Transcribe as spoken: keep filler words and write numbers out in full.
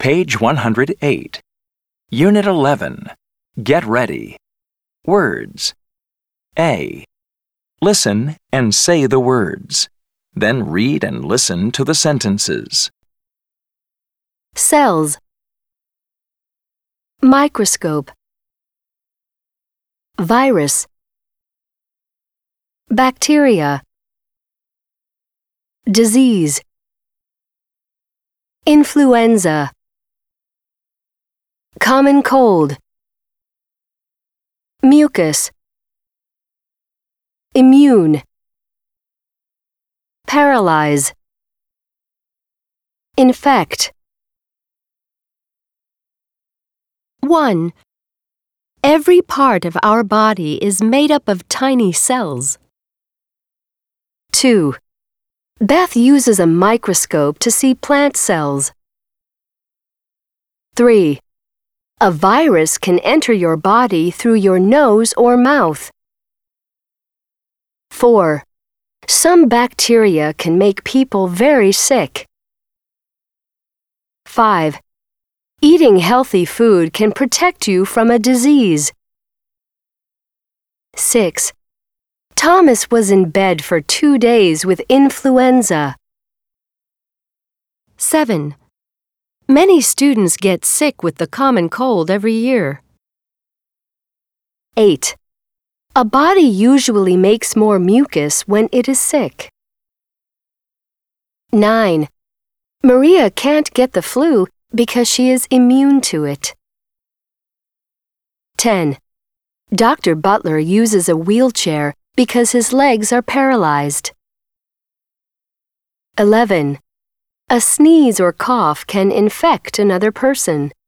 Page one hundred eight. Unit eleven. Get ready. Words. A. Listen and say the words. Then read and listen to the sentences. Cells. Microscope. Virus. Bacteria. Disease. Influenza. Common cold. Mucus. Immune. Paralyze. Infect. one. Every part of our body is made up of tiny cells. two. Beth uses a microscope to see plant cells. three. A virus can enter your body through your nose or mouth. four. Some bacteria can make people very sick. five. Eating healthy food can protect you from a disease. six. Thomas was in bed for two days with influenza. seven. Many students get sick with the common cold every year. eight. A body usually makes more mucus when it is sick. nine. Maria can't get the flu because she is immune to it. ten. Doctor Butler uses a wheelchair because his legs are paralyzed. eleven. A sneeze or cough can infect another person.